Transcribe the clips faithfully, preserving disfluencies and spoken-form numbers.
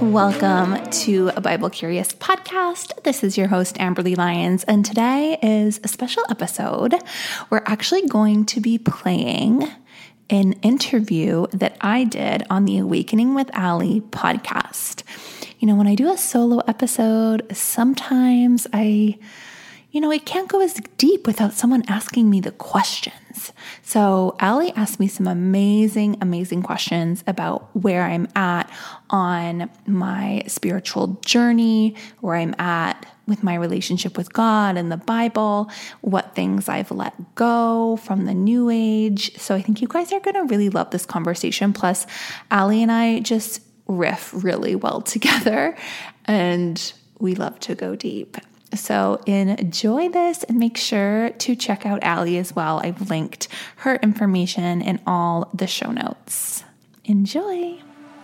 Welcome to a Bible Curious podcast. This is your host, Amberly Lyons, and today is a special episode. We're actually going to be playing an interview that I did on the Awakening with Ali podcast. You know, when I do a solo episode, sometimes I, you know, it can't go as deep without someone asking me the questions. So Ali asked me some amazing, amazing questions about where I'm at on my spiritual journey, where I'm at with my relationship with God and the Bible, what things I've let go from the New Age. So I think you guys are going to really love this conversation. Plus, Ali and I just riff really well together, and we love to go deep. So enjoy this and make sure to check out Ali as well. I've linked her information in all the show notes. Enjoy.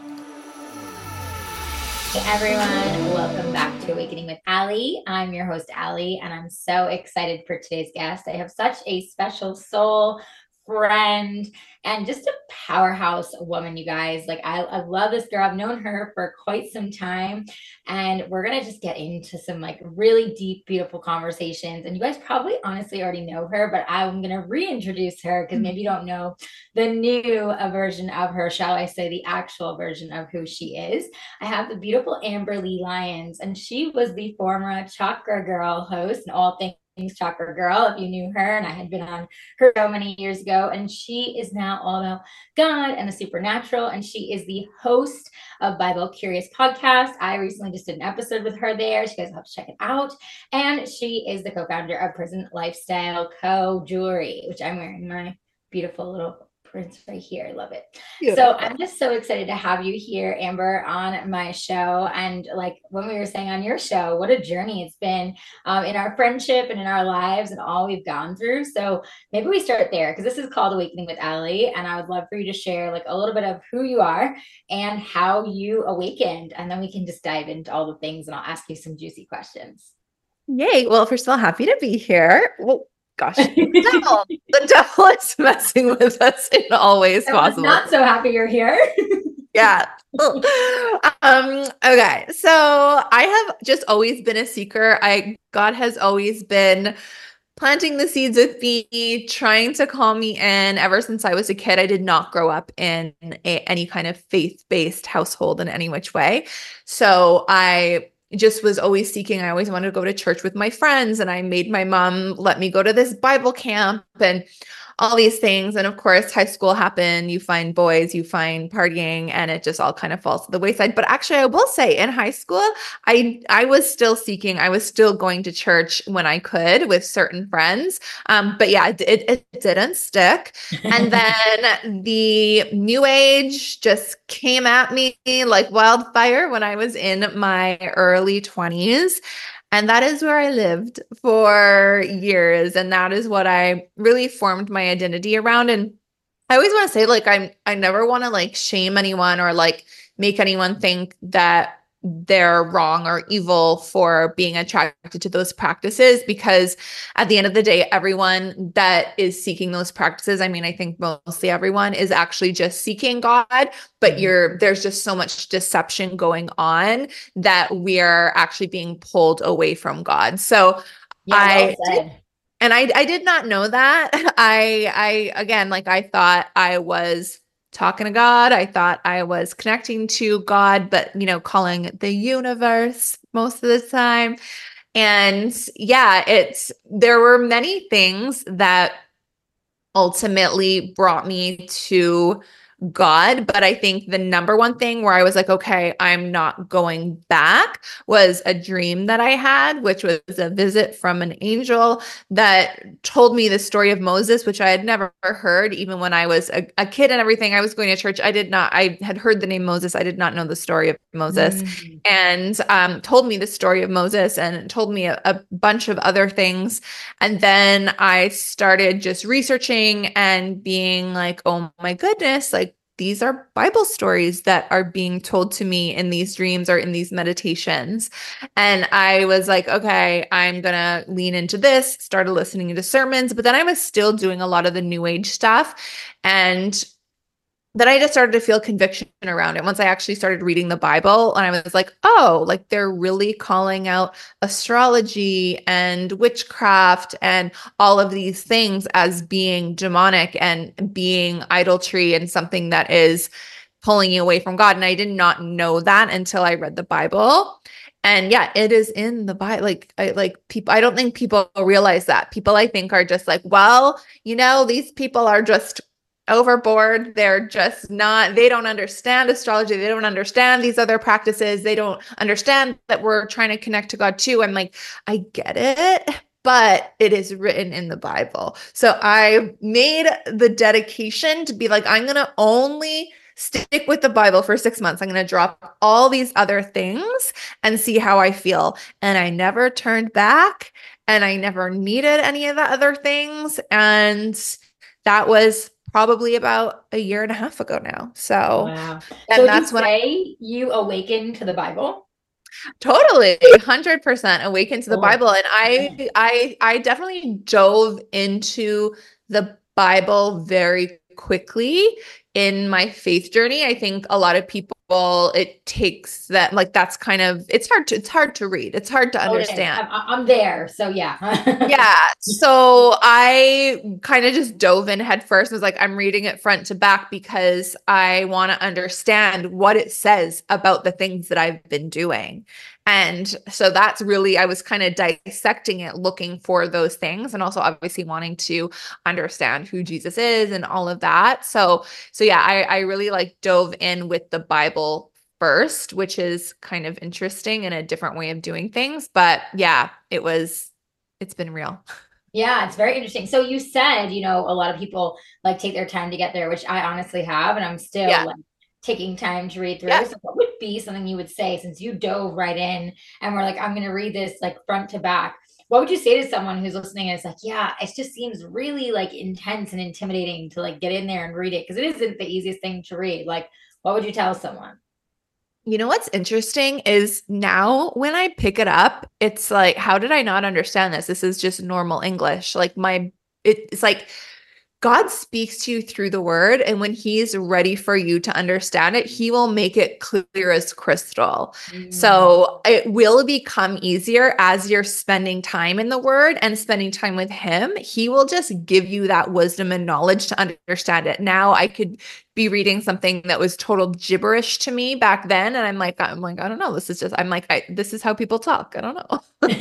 Hey everyone, welcome back to Awakening with Ali. I'm your host, Ali, and I'm so excited for today's guest. I have such a special soul, friend, and just a powerhouse woman, you guys. Like, I, I love this girl. I've known her for quite some time, and we're going to just get into some like really deep, beautiful conversations. And you guys probably honestly already know her, but I'm going to reintroduce her because maybe you don't know the new uh, version of her, shall I say, the actual version of who she is. I have the beautiful Amberly Lyons, and she was the former Chakra Girl host and all things Chakra Girl, if you knew her, and I had been on her show many years ago, and she is now all about God and the supernatural, and she is the host of Bible Curious podcast. I recently just did an episode with her there, so you guys will have to check it out. And she is the co-founder of Prison Lifestyle Co. Jewelry, which I'm wearing my beautiful little prints right here. I love it. Beautiful. So I'm just so excited to have you here, Amber, on my show. And like when we were saying on your show, what a journey it's been um, in our friendship and in our lives and all we've gone through. So maybe we start there because this is called Awakening with Ali. And I would love for you to share like a little bit of who you are and how you awakened. And then we can just dive into all the things and I'll ask you some juicy questions. Yay. Well, first of all, happy to be here. Well, gosh, the devil, the devil is messing with us in all ways possible. Not so happy you're here. Yeah. um, okay. So I have just always been a seeker. I, God has always been planting the seeds with me, trying to call me in ever since I was a kid. I did not grow up in a, any kind of faith-based household in any which way. So I just was always seeking. I always wanted to go to church with my friends, and I made my mom let me go to this Bible camp and all these things. And of course, high school happened. You find boys, you find partying, and it just all kind of falls to the wayside. But actually, I will say in high school, I I was still seeking. I was still going to church when I could with certain friends. Um, but yeah, it, it, it didn't stick. And then the New Age just came at me like wildfire when I was in my early twenties. And that is where I lived for years. And that is what I really formed my identity around. And I always want to say, like, I'm, I never want to like shame anyone or like make anyone think that they're wrong or evil for being attracted to those practices, because at the end of the day, everyone that is seeking those practices, I mean, I think mostly everyone is actually just seeking God, but mm-hmm. you're, there's just so much deception going on that we're actually being pulled away from God. So yeah, I, well and I, I did not know that. I, I, again, like I thought I was talking to God. I thought I was connecting to God, but, you know, calling it the universe most of the time. And yeah, it's, there were many things that ultimately brought me to God. But I think the number one thing where I was like, okay, I'm not going back was a dream that I had, which was a visit from an angel that told me the story of Moses, which I had never heard. Even when I was a, a kid and everything, I was going to church. I did not, I had heard the name Moses. I did not know the story of Moses mm. and um, told me the story of Moses and told me a, a bunch of other things. And then I started just researching and being like, oh my goodness, like, these are Bible stories that are being told to me in these dreams or in these meditations. And I was like, okay, I'm going to lean into this, started listening to sermons, but then I was still doing a lot of the New Age stuff. And then I just started to feel conviction around it once I actually started reading the Bible. And I was like, oh, like they're really calling out astrology and witchcraft and all of these things as being demonic and being idolatry and something that is pulling you away from God. And I did not know that until I read the Bible. And yeah, it is in the Bible. Like, I like people, I don't think people realize that. People, I think, are just like, well, you know, these people are just overboard. They're just not, they don't understand astrology. They don't understand these other practices. They don't understand that we're trying to connect to God too. I'm like, I get it, but it is written in the Bible. So I made the dedication to be like, I'm going to only stick with the Bible for six months. I'm going to drop all these other things and see how I feel. And I never turned back and I never needed any of the other things. And that was probably about a year and a half ago now. So, wow. And So that's you when say I you awakened to the Bible? totally one hundred percent awakened to the Oh, Bible. And yeah. I, I, I definitely dove into the Bible very quickly in my faith journey. I think a lot of people, it takes that, like, that's kind of, it's hard to, it's hard to read. It's hard to Oh, it is. understand. I'm, I'm there. So yeah. Yeah. So I kind of just dove in head first, was like, I'm reading it front to back because I want to understand what it says about the things that I've been doing. And so that's really, I was kind of dissecting it, looking for those things, and also obviously wanting to understand who Jesus is and all of that. So, so yeah, I, I really like dove in with the Bible first, which is kind of interesting and a different way of doing things. But yeah, it was, it's been real. Yeah, it's very interesting. So you said, you know, a lot of people like take their time to get there, which I honestly have, and I'm still Yeah. like taking time to read through. Yeah. So what would be something you would say, since you dove right in and we're like, I'm going to read this like front to back? What would you say to someone who's listening and is like, yeah, it just seems really like intense and intimidating to like get in there and read it, because it isn't the easiest thing to read. Like, what would you tell someone? You know what's interesting is now when I pick it up, it's like, how did I not understand this? This is just normal English. Like my, it, it's like God speaks to you through the word. And when he's ready for you to understand it, he will make it clear as crystal. Mm. So it will become easier as you're spending time in the word and spending time with him. He will just give you that wisdom and knowledge to understand it. Now I could be reading something that was total gibberish to me back then. And I'm like, I'm like, I don't know. This is just, I'm like, I, this is how people talk. I don't know.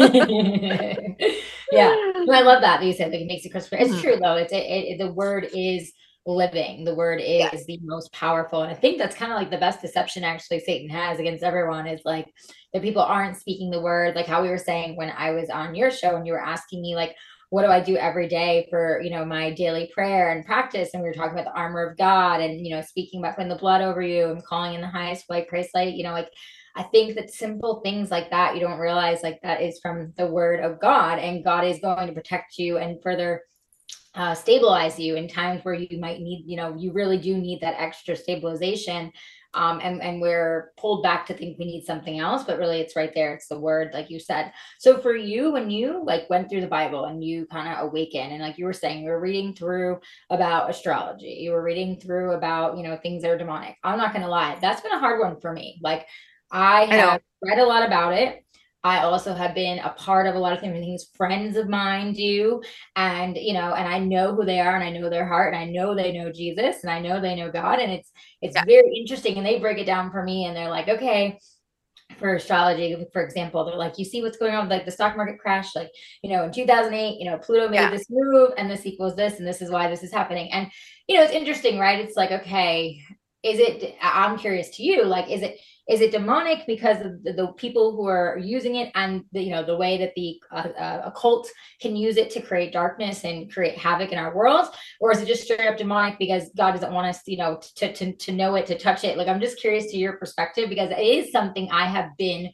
Yeah, no, I love that that you said like it makes it crisper. It's Mhm. true though. It's it, it the word is living. The word Yeah. is the most powerful, and I think that's kind of like the best deception actually Satan has against everyone, is like that people aren't speaking the word. Like how we were saying when I was on your show and you were asking me like, what do I do every day for, you know, my daily prayer and practice, and we were talking about the armor of God and, you know, speaking about putting the blood over you and calling in the highest white Christ light, you know, like I think that simple things like that, you don't realize like that is from the word of God, and God is going to protect you and further uh, stabilize you in times where you might need, you know, you really do need that extra stabilization. Um, and, and we're pulled back to think we need something else, but really it's right there. It's the word, like you said. So for you, when you like went through the Bible and you kind of awaken, and like you were saying, you were reading through about astrology, you were reading through about, you know, things that are demonic. I'm not going to lie. That's been a hard one for me. Like I I know. have read a lot about it. I also have been a part of a lot of things friends of mine do. And, you know, and I know who they are and I know their heart and I know they know Jesus and I know they know God. And it's, it's Yeah. very interesting. And they break it down for me and they're like, okay, for astrology, for example, they're like, you see what's going on with like the stock market crash, like, you know, in two thousand eight, you know, Pluto made Yeah. this move and this equals this, and this is why this is happening. And, you know, it's interesting, right? It's like, okay, is it, I'm curious to you, like, is it, is it demonic because of the, the people who are using it and the, you know, the way that the uh, uh, occult can use it to create darkness and create havoc in our world? Or is it just straight up demonic because God doesn't want us, you know, to, to, to know it, to touch it? Like, I'm just curious to your perspective, because it is something I have been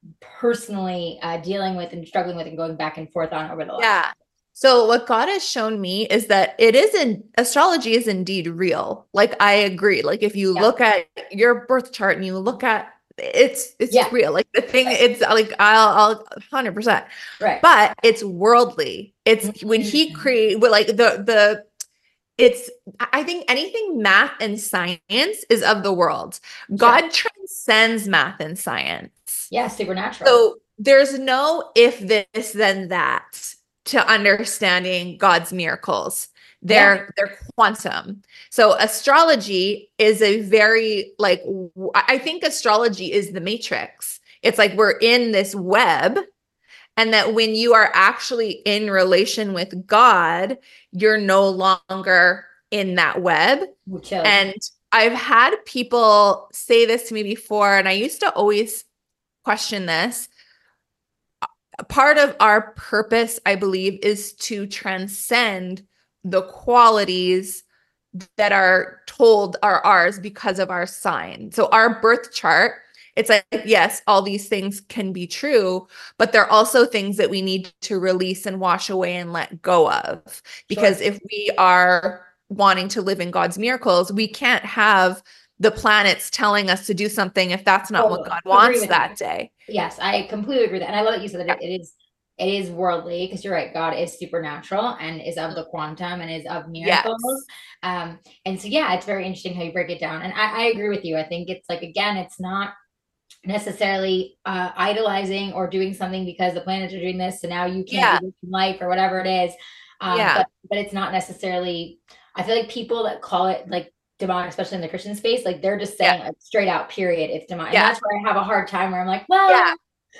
personally uh, dealing with and struggling with and going back and forth on over the last. Yeah. So what God has shown me is that it isn't, astrology is indeed real. Like I agree. Like if you Yeah. look at your birth chart and you look at it's it's Yeah. real. Like the thing, Right. it's like I'll I'll one hundred percent. Right. But it's worldly. It's Mm-hmm. when he create, like the the it's, I think anything math and science is of the world. Sure. God transcends math and science. Yeah, supernatural. So there's no if this, then that to understanding God's miracles. They're yeah. they're quantum. So astrology is a very like I think astrology is the matrix. It's like we're in this web, and that when you are actually in relation with God, you're no longer in that web. And I've had people say this to me before, and I used to always question this. Part of our purpose, I believe, is to transcend the qualities that are told are ours because of our sign. So our birth chart, it's like, yes, all these things can be true, but they're also things that we need to release and wash away and let go of. Because sure. if we are wanting to live in God's miracles, we can't have the planets telling us to do something if that's not oh, what God wants that you. day. Yes, I completely agree with that. And I love that you said that it is it is worldly, because you're right, God is supernatural and is of the quantum and is of miracles. Yes. Um, and so yeah, it's very interesting how you break it down. And I, I agree with you. I think it's like, again, it's not necessarily uh, idolizing or doing something because the planets are doing this, so now you can't yeah. do this in life or whatever it is. Um, yeah. but, but it's not necessarily, I feel like people that call it like demonic, especially in the Christian space, like they're just saying yeah. like straight out, period, it's demonic. Yeah. And that's where I have a hard time, where I'm like, well, yeah.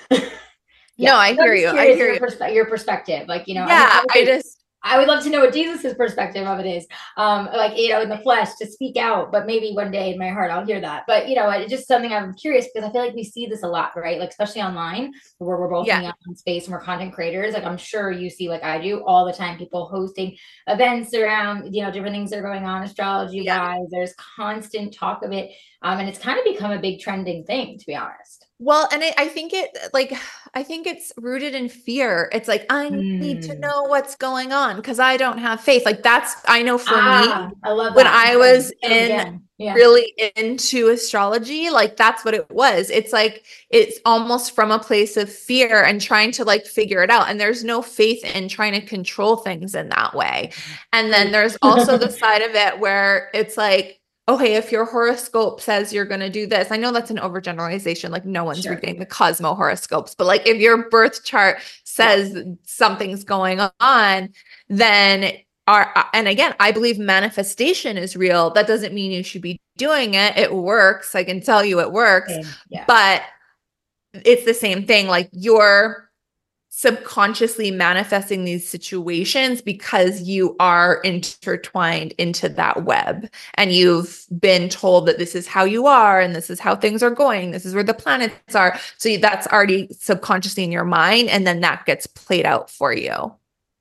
yeah. No, I hear you. I hear your, you. Perspe- your perspective, like, you know, yeah, I, mean, I just, I would love to know what Jesus's perspective of it is. Um, like, you know, in the flesh to speak out, but maybe one day in my heart, I'll hear that. But, you know, it's just something I'm curious, because I feel like we see this a lot, right? Like, especially online, where we're both yeah. in the online space and we're content creators. Like, I'm sure you see, like I do all the time, people hosting events around, you know, different things that are going on astrology yeah. wise. There's constant talk of it. Um, and it's kind of become a big trending thing, to be honest. Well, and it, I think it like, I think it's rooted in fear. It's like, I mm. need to know what's going on because I don't have faith. Like that's, I know for ah, me, I love when that. I was okay. in yeah. really into astrology, like that's what it was. It's like, it's almost from a place of fear and trying to like figure it out. And there's no faith in trying to control things in that way. And then there's also the side of it where it's like, okay, if your horoscope says you're going to do this, I know that's an overgeneralization. Like no one's sure. reading the Cosmo horoscopes, but like if your birth chart says yeah. something's going on, then our, and again, I believe manifestation is real. That doesn't mean you should be doing it. It works. I can tell you it works, yeah. but it's the same thing. Like you're subconsciously manifesting these situations because you are intertwined into that web and you've been told that this is how you are and this is how things are going. This is where the planets are. So that's already subconsciously in your mind. And then that gets played out for you.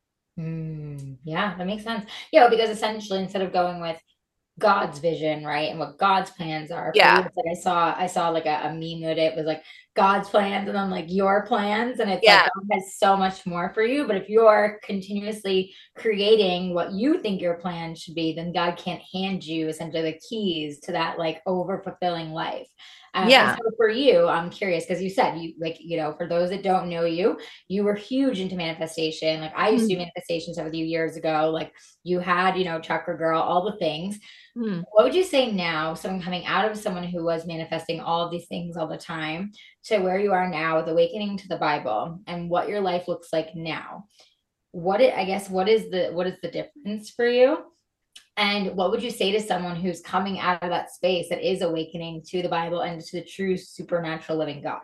Mm, yeah, that makes sense. Yeah, because essentially instead of going with God's vision, right, and what God's plans are, yeah, you, like I saw, I saw like a, a meme that it was like God's plans, and then like your plans, and it's yeah. like God has so much more for you. But if you're continuously creating what you think your plan should be, then God can't hand you essentially the keys to that like over fulfilling life. Um, yeah. So for you, I'm curious because you said you like, you know, for those that don't know you, you were huge into manifestation. Like I used mm. to do manifestation stuff with you years ago. Like you had, you know, Chakra Girl, all the things. Mm. What would you say now, someone coming out of someone who was manifesting all of these things all the time to where you are now with awakening to the Bible and what your life looks like now? What it, I guess, what is the, what is the difference for you? And what would you say to someone who's coming out of that space that is awakening to the Bible and to the true supernatural living God?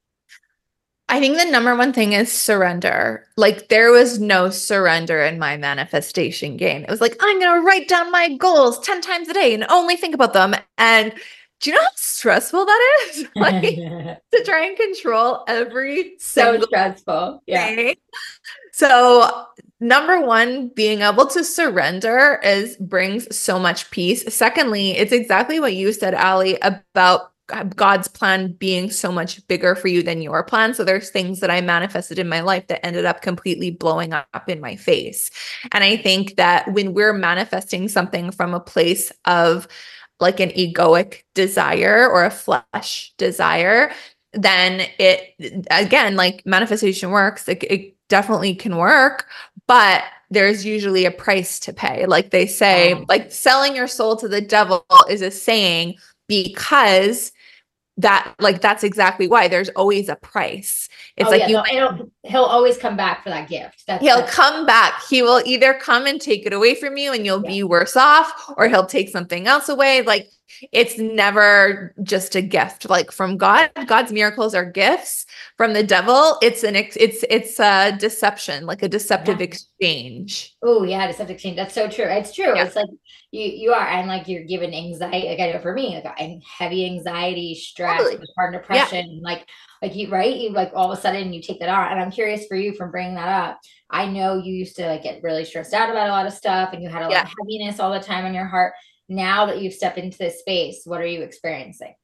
I think the number one thing is surrender. Like there was no surrender in my manifestation game. It was like, I'm going to write down my goals ten times a day and only think about them. And do you know how stressful that is? Like to try and control every so stressful. Yeah. Thing. So number one, being able to surrender is brings so much peace. Secondly, it's exactly what you said, Ali, about God's plan being so much bigger for you than your plan. So there's things that I manifested in my life that ended up completely blowing up in my face. And I think that when we're manifesting something from a place of like an egoic desire or a flesh desire, then it, again, like manifestation works. It, it definitely can work, but there's usually a price to pay. Like they say, Yeah. like selling your soul to the devil is a saying because that, like, that's exactly why there's always a price. It's Oh like yeah, you no, it'll, he'll always come back for that gift. That's He'll that's come back. He will either come and take it away from you and you'll yeah. be worse off, or he'll take something else away. Like it's never just a gift. Like from God, God's miracles are gifts. From the devil, it's an ex- it's it's a deception, like a deceptive Yeah. exchange. Oh yeah, deceptive exchange. That's so true. It's true. Yeah. It's like you you are, and like you're given anxiety. Like I know for me, like I- heavy anxiety, stress, Totally. postpartum Yeah. depression, like like you right, you like all of a sudden you take that on. And I'm curious for you from bringing that up. I know you used to like get really stressed out about a lot of stuff, and you had a lot Yeah. of heaviness all the time on your heart. Now that you've stepped into this space, what are you experiencing?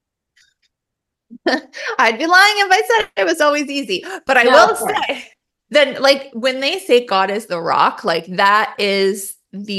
I'd be lying if I said it was always easy, but I No, will of course. say then, like when they say God is the rock, like that is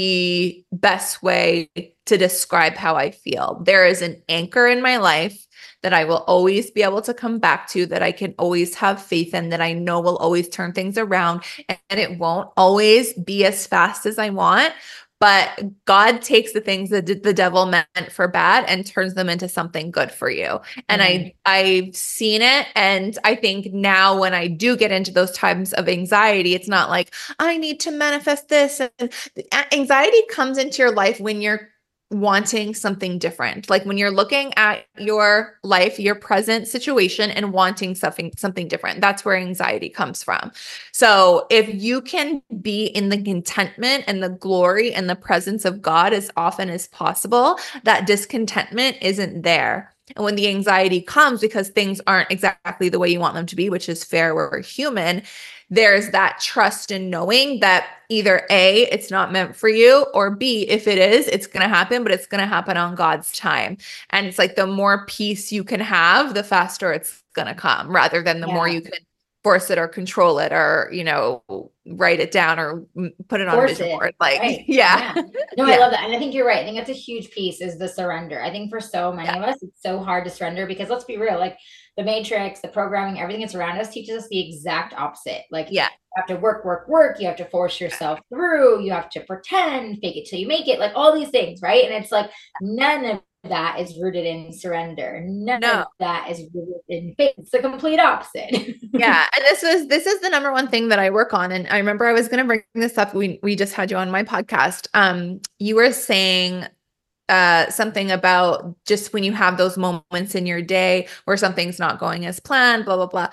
the best way to describe how I feel. There is an anchor in my life that I will always be able to come back to, that I can always have faith in, that I know will always turn things around, and it won't always be as fast as I want. But God takes the things that the devil meant for bad and turns them into something good for you. And Mm. I I've seen it. And I think now when I do get into those times of anxiety, it's not like I need to manifest this. And anxiety comes into your life when you're wanting something different. Like when you're looking at your life, your present situation, and wanting something something different. That's where anxiety comes from. So if you can be in the contentment and the glory and the presence of God as often as possible, that discontentment isn't there. And when the anxiety comes because things aren't exactly the way you want them to be, which is fair, we're human, there's that trust in knowing that either A, it's not meant for you, or B, if it is, it's going to happen, but it's going to happen on God's time. And it's like the more peace you can have, the faster it's going to come, rather than the Yeah. more you can force it or control it or, you know, write it down or put it on Force a vision it. board. Like, Right. yeah. Yeah. No, Yeah. I love that. And I think you're right. I think that's a huge piece is the surrender. I think for so many Yeah. of us, it's so hard to surrender because let's be real, like the matrix, the programming, everything that's around us teaches us the exact opposite. Like Yeah. you have to work, work, work. You have to force yourself through. You have to pretend, fake it till you make it, like all these things, right? And it's like none of that is rooted in surrender. None No. of that is rooted in faith. It's the complete opposite. Yeah. And this was, this is the number one thing that I work on. And I remember I was going to bring this up. We, we just had you on my podcast. Um, you were saying uh, something about just when you have those moments in your day where something's not going as planned, blah, blah, blah.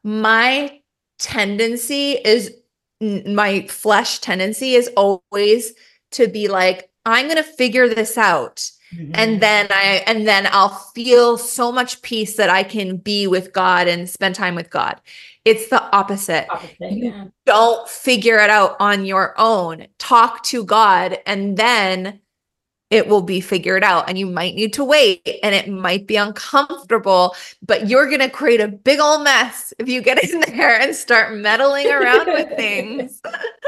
My tendency is, my flesh tendency is always to be like, I'm going to figure this out. Mm-hmm. And then I, and then I'll feel so much peace that I can be with God and spend time with God. It's the opposite. opposite yeah. You don't figure it out on your own. Talk to God, and then it will be figured out. And you might need to wait, and it might be uncomfortable, but you're going to create a big old mess if you get in there and start meddling around with things.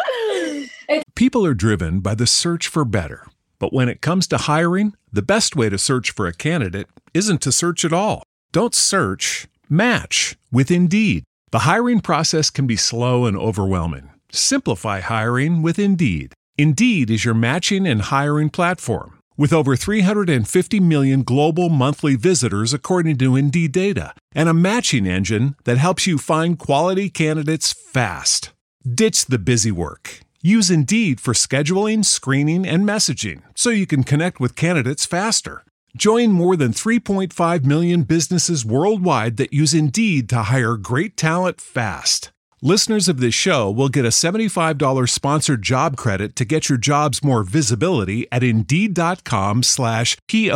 People are driven by the search for better. But when it comes to hiring, the best way to search for a candidate isn't to search at all. Don't search, match with Indeed. The hiring process can be slow and overwhelming. Simplify hiring with Indeed. Indeed is your matching and hiring platform. With over three hundred fifty million global monthly visitors according to Indeed data, and a matching engine that helps you find quality candidates fast. Ditch the busy work. Use Indeed for scheduling, screening, and messaging so you can connect with candidates faster. Join more than three point five million businesses worldwide that use Indeed to hire great talent fast. Listeners of this show will get a seventy-five dollars sponsored job credit to get your jobs more visibility at Indeed.com slash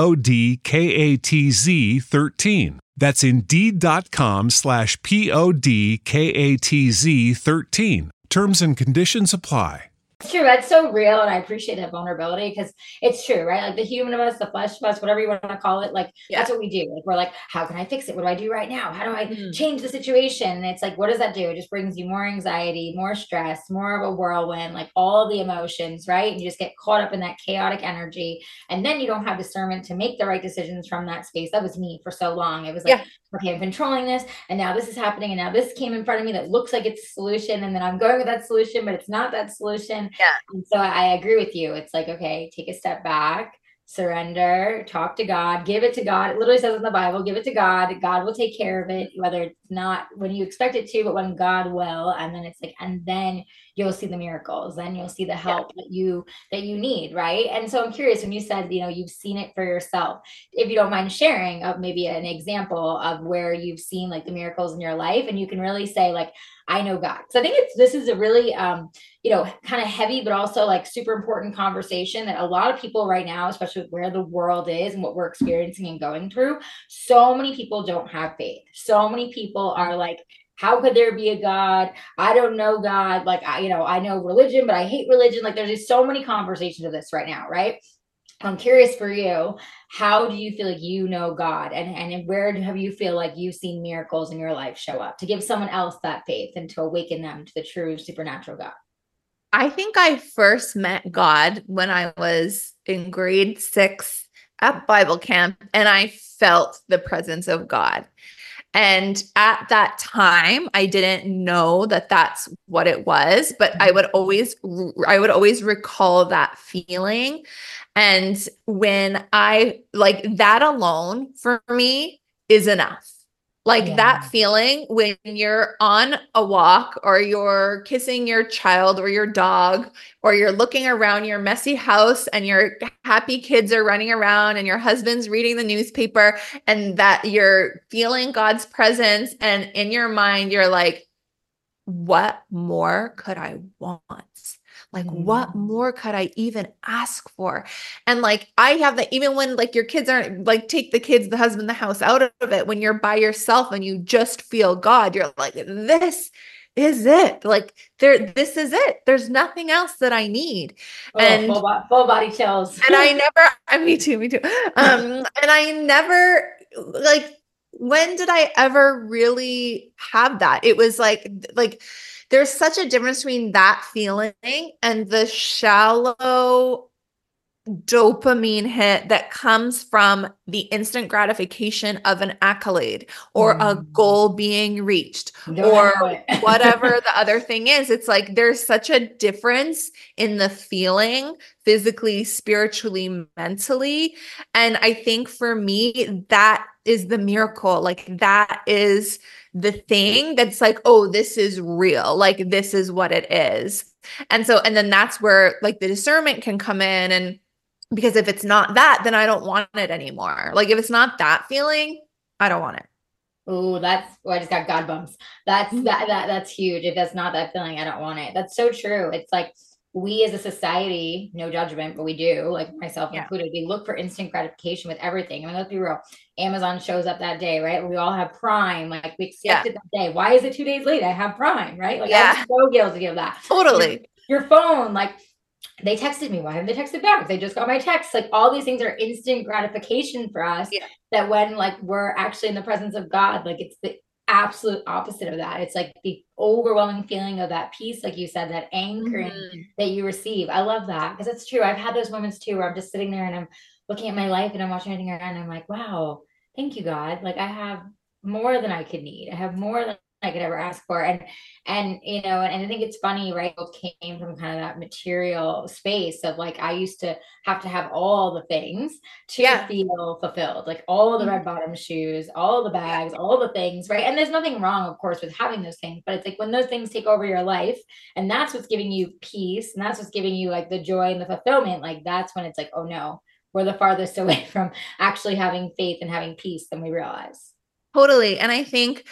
P-O-D-K-A-T-Z 13. That's Indeed.com slash P-O-D-K-A-T-Z 13. Terms and conditions apply. It's true. That's so real. And I appreciate that vulnerability because it's true, right? Like the human of us, the flesh of us, whatever you want to call it, like yeah. that's what we do. Like we're like, how can I fix it? What do I do right now? How do I mm. change the situation? And it's like, what does that do? It just brings you more anxiety, more stress, more of a whirlwind, like all the emotions, right? And you just get caught up in that chaotic energy. And then you don't have discernment to make the right decisions from that space. That was me for so long. It was like, yeah. okay, I'm controlling this, and now this is happening, and now this came in front of me that looks like it's a solution, and then I'm going with that solution, but it's not that solution. Yeah. And so I agree with you. It's like, okay, take a step back, surrender, talk to God, give it to God. It literally says in the Bible, give it to God. God will take care of it, whether it's not when you expect it to, but when God will. And then it's like, and then you'll see the miracles, then you'll see the help yeah. that you that you need, right? And so I'm curious, when you said, you know, you've seen it for yourself, if you don't mind sharing of maybe an example of where you've seen like the miracles in your life, and you can really say like, I know God. So I think it's this is a really um, you know, kind of heavy, but also like super important conversation that a lot of people right now, especially with where the world is and what we're experiencing and going through, so many people don't have faith. So many people are like, how could there be a God? I don't know God. Like, I, you know, I know religion, but I hate religion. Like, there's just so many conversations of this right now, right? I'm curious for you, how do you feel like you know God, and, and where have you feel like you've seen miracles in your life show up to give someone else that faith and to awaken them to the true supernatural God? I think I first met God when I was in grade six at Bible camp, and I felt the presence of God. And at that time, I didn't know that that's what it was, but I would always, I would always recall that feeling. And when I like that alone for me is enough. Like yeah. that feeling when you're on a walk or you're kissing your child or your dog, or you're looking around your messy house and your happy kids are running around and your husband's reading the newspaper, and that you're feeling God's presence. And in your mind, you're like, what more could I want? Like, mm. what more could I even ask for? And like, I have that even when like your kids aren't like, take the kids, the husband, the house out of it, when you're by yourself and you just feel God, you're like, this is it. Like there, this is it. There's nothing else that I need. Oh, and full, bo- full body chills. And I never, uh, me too, me too. Um, and I never like, when did I ever really have that? It was like, like, there's such a difference between that feeling and the shallow dopamine hit that comes from the instant gratification of an accolade or mm. a goal being reached Don't or whatever the other thing is. It's like, there's such a difference in the feeling physically, spiritually, mentally. And I think for me, that is the miracle. Like that is the thing that's like, oh, this is real. Like, this is what it is. And so, and then that's where like the discernment can come in. And because if it's not that, then I don't want it anymore. Like if it's not that feeling, I don't want it. Oh, that's, oh, I just got God bumps. That's, that, that, that's huge. If that's not that feeling, I don't want it. That's so true. It's like, we as a society, no judgment, but we do, like myself yeah. included, we look for instant gratification with everything. I mean, let's be real. Amazon shows up that day, right? We all have Prime. Like we expect yeah. it that day. Why is it two days late? I have Prime, right? Like yeah. I'm so guilty of that. Totally. Your, your phone, like they texted me. Why haven't they texted back? They just got my text. Like all these things are instant gratification for us yeah. that when like we're actually in the presence of God, like it's the absolute opposite of that. It's like the overwhelming feeling of that peace, like you said, that anchoring mm-hmm. that you receive. I love that because it's true. I've had those moments too where I'm just sitting there and I'm looking at my life and I'm watching everything around and I'm like, wow, thank you, God. Like I have more than I could need. I have more than I could ever ask for. And, and, you know, and, and I think it's funny, right? Both came from kind of that material space of like, I used to have to have all the things to yeah. feel fulfilled, like all the mm-hmm. red bottom shoes, all the bags, all the things, right? And there's nothing wrong, of course, with having those things, but it's like when those things take over your life and that's what's giving you peace and that's what's giving you like the joy and the fulfillment, like that's when it's like, oh no, we're the farthest away from actually having faith and having peace than we realize. Totally. And I think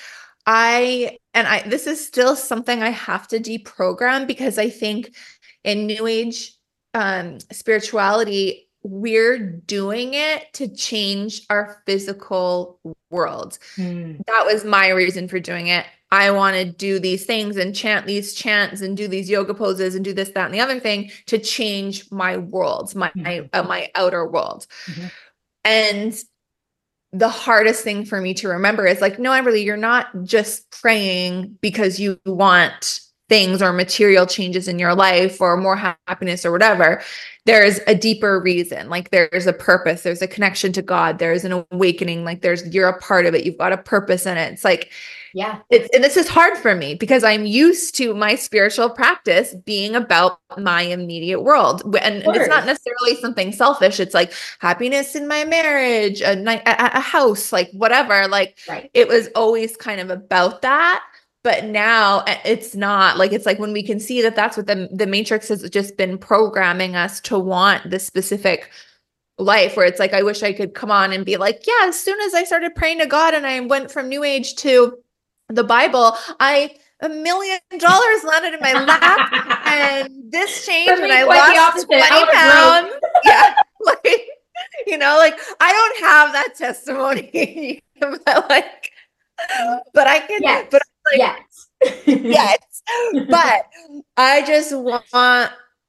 I, and I, this is still something I have to deprogram because I think in New Age um, spirituality, we're doing it to change our physical world. Mm. That was my reason for doing it. I want to do these things and chant these chants and do these yoga poses and do this, that, and the other thing to change my worlds, my, mm-hmm. my, uh, my outer world. Mm-hmm. And the hardest thing for me to remember is like, no, Everly, you're not just praying because you want things or material changes in your life or more happiness or whatever, there's a deeper reason. Like there's a purpose, there's a connection to God, there's an awakening, like there's, you're a part of it. You've got a purpose in it. It's like, yeah. It's, and this is hard for me because I'm used to my spiritual practice being about my immediate world. And, and it's not necessarily something selfish. It's like happiness in my marriage, a night, a, a house, like whatever. Like right. It was always kind of about that. But now it's not. Like, it's like when we can see that that's what the, the Matrix has just been programming us to want, this specific life where it's like, I wish I could come on and be like, yeah, as soon as I started praying to God and I went from New Age to the Bible, I a million dollars landed in my lap and this changed and I lost twenty pounds. Yeah. Like, you know, like I don't have that testimony, but like, but I can, yes. but like, yes. yes, but I just want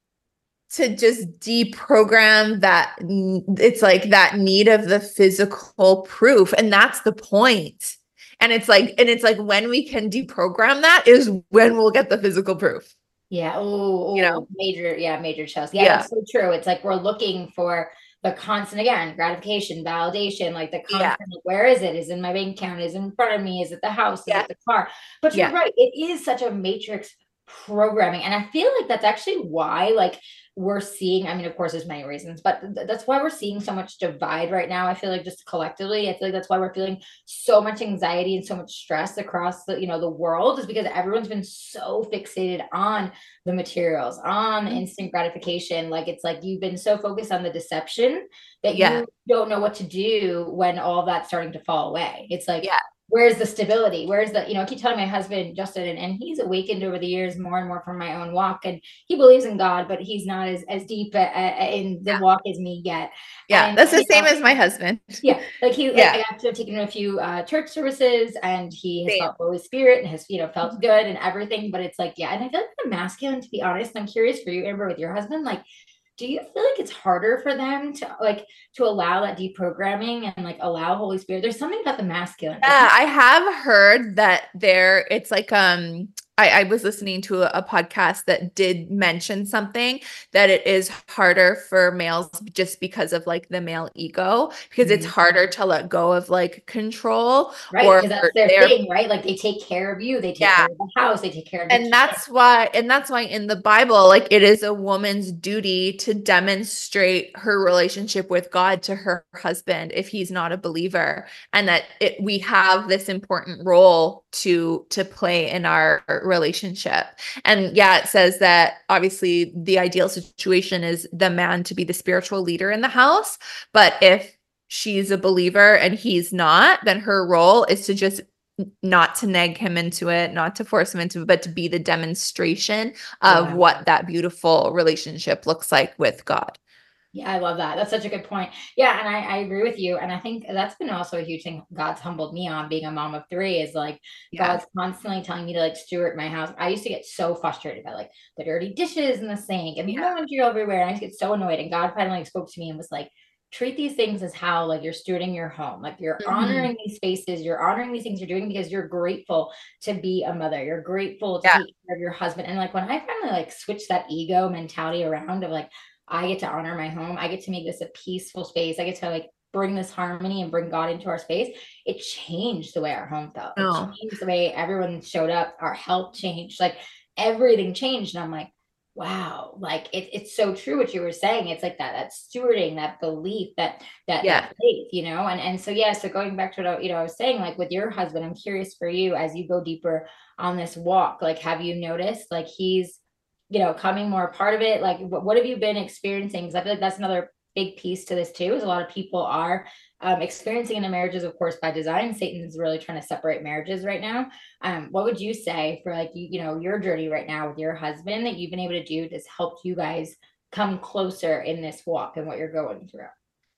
to just deprogram that. It's like that need of the physical proof. And that's the point. And it's like, and it's like when we can deprogram that is when we'll get the physical proof. Yeah. Oh, you know, major, yeah, major chills. Yeah, yeah, that's so true. It's like we're looking for the constant, again, gratification, validation, like the constant, yeah. like, where is it? Is it in my bank account? Is it in front of me? Is it the house? Is yeah. it the car? But you're yeah. right. It is such a matrix programming. And I feel like that's actually why, like, we're seeing, I mean, of course, there's many reasons, but th- that's why we're seeing so much divide right now. I feel like just collectively, I feel like that's why we're feeling so much anxiety and so much stress across the, you know, the world, is because everyone's been so fixated on the materials, on instant gratification. Like, it's like you've been so focused on the deception that yeah. you don't know what to do when all that's starting to fall away. It's like, yeah. where's the stability? Where's the, you know, I keep telling my husband, Justin, and, and he's awakened over the years more and more from my own walk. And he believes in God, but he's not as, as deep a, a, in the yeah. walk as me yet. Yeah. And, that's the same know, as my husband. Yeah. Like he, like, yeah. I got to have taken him a few uh, church services and he has same. felt the Holy Spirit and has, you know, felt good and everything. But it's like, yeah. And I feel like the masculine, to be honest, I'm curious for you, Amber, with your husband, like, do you feel like it's harder for them to like to allow that deprogramming and like allow Holy Spirit? There's something about the masculine. Yeah, I have heard that there, it's like, um, I, I was listening to a, a podcast that did mention something that it is harder for males just because of like the male ego, because mm-hmm. it's harder to let go of like control. Right. Because that's their, their thing, right? Like they take care of you, they take yeah. care of the house, they take care of the And that's why, and that's why in the Bible, like it is a woman's duty to demonstrate her relationship with God to her husband if he's not a believer, and that it, we have this important role to to play in our relationship. And yeah, it says that obviously the ideal situation is the man to be the spiritual leader in the house, but if she's a believer and he's not, then her role is to just not to nag him into it, not to force him into it, but to be the demonstration of yeah. what that beautiful relationship looks like with God. Yeah, I love that. That's such a good point. Yeah. And I, I agree with you. And I think that's been also a huge thing God's humbled me on, being a mom of three, is like, yeah. God's constantly telling me to like steward my house. I used to get so frustrated by like the dirty dishes in the sink and the yeah. laundry everywhere. And I used to get so annoyed. And God finally spoke to me and was like, treat these things as how like you're stewarding your home. Like you're mm-hmm. honoring these spaces, you're honoring these things you're doing because you're grateful to be a mother. You're grateful to yeah. take care of your husband. And like when I finally like switched that ego mentality around of like, I get to honor my home, I get to make this a peaceful space, I get to like bring this harmony and bring God into our space, it changed the way our home felt. Oh. It changed the way everyone showed up. Our health changed, like everything changed. And I'm like, wow, like it, it's so true what you were saying. It's like that, that stewarding, that belief, that, that, yeah. that faith, you know? And, and so, yeah, so going back to what, you know, I was saying, like with your husband, I'm curious for you as you go deeper on this walk, like, have you noticed like he's, you know, coming more a part of it? Like, what, what have you been experiencing? Because I feel like that's another big piece to this too, is a lot of people are um, experiencing in their marriages, of course, by design. Satan is really trying to separate marriages right now. Um, what would you say for like, you, you know, your journey right now with your husband that you've been able to do that's helped you guys come closer in this walk and what you're going through?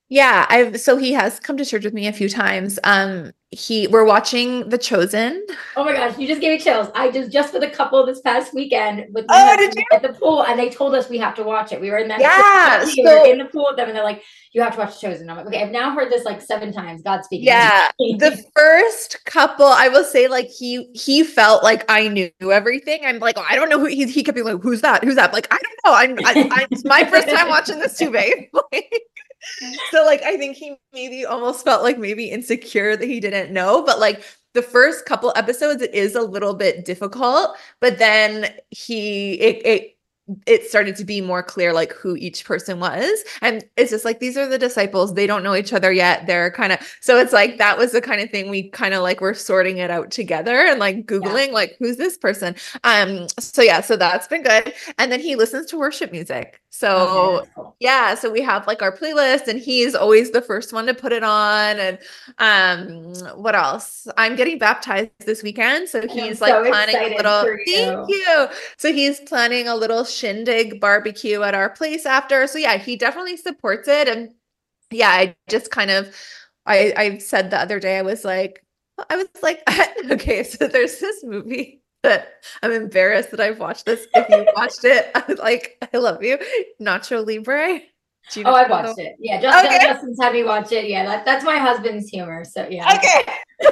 Yeah, I've so he has come to church with me a few times. Um, he we're watching The Chosen. Oh my gosh, you just gave me chills. I just just with a couple this past weekend with my Oh, did husband you? at the pool, and they told us we have to watch it. We were in Mexico Yeah. City, we were So in the pool with them, and they're like, "You have to watch The Chosen." I'm like, "Okay, I've now heard this like seven times." God speaking. yeah, the first couple, I will say, like he he felt like I knew everything. I'm like, oh, I don't know who he he kept being like, who's that? Who's that? Like, I don't know. I'm I, I it's my first time watching this too, babe. Like, so like I think he maybe almost felt like maybe insecure that he didn't know, but like the first couple episodes it is a little bit difficult, but then he it it it started to be more clear like who each person was. And it's just like these are the disciples. They don't know each other yet. They're kind of so it's like that was the kind of thing we kind of like were sorting it out together and like Googling Yeah. like who's this person. Um so yeah, so that's been good. And then he listens to worship music. So Okay, cool. yeah, so we have like our playlist and he's always the first one to put it on. And um what else? I'm getting baptized this weekend, so he's so like planning a little for thank you. you. So he's planning a little shindig barbecue at our place after. So yeah, he definitely supports it. And yeah, I just kind of I I said the other day I was like I was like okay, so there's this movie that I'm embarrassed that I've watched this. If you watched it, I was like, I love you. Nacho Libre. Do you Oh, know I watched the- it. Yeah, just, Okay. Justin's had me watch it. Yeah, that, that's my husband's humor. So yeah. Okay.